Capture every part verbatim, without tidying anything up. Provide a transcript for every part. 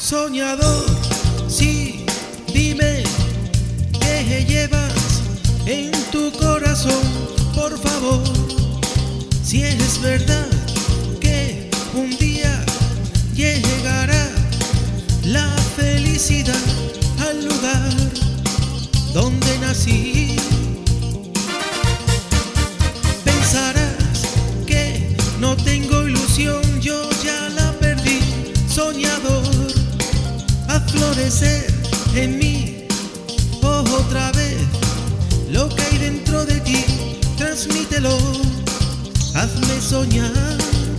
Soñador, sí, dime qué llevas en tu corazón, por favor. Si es verdad que un día llegará la felicidad al lugar donde nací. Pensarás que no tengo ilusión, yo ya la perdí. Soñador, a florecer en mí otra vez. Lo que hay dentro de ti, transmítelo, hazme soñar.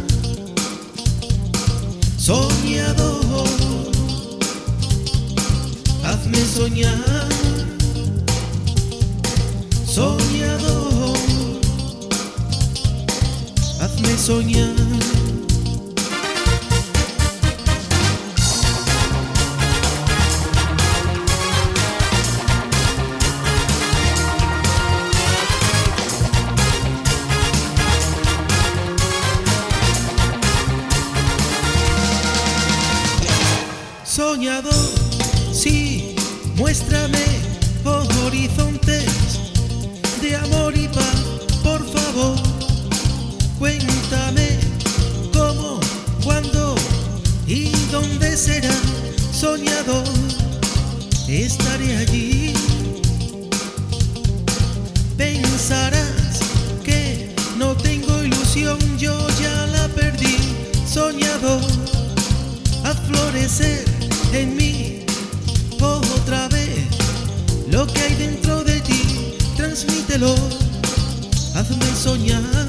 Soñador, hazme soñar. Soñador, hazme soñar. Soñador, sí, muéstrame horizontes de amor y paz, por favor. Cuéntame cómo, cuándo y dónde será. Soñador, estaré allí. Pensarás que no tengo ilusión, yo ya la perdí. Soñador, a florecer en mí otra vez. Lo que hay dentro de ti, transmítelo, hazme soñar.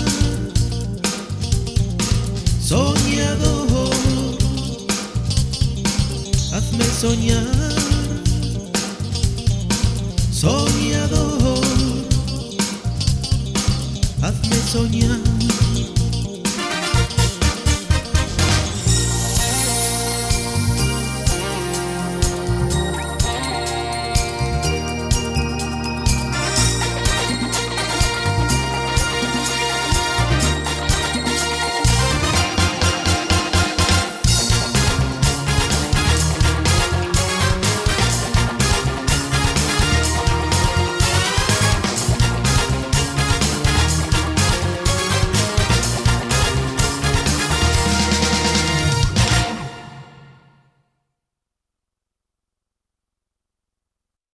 Soñador, hazme soñar. Soñador, hazme soñar.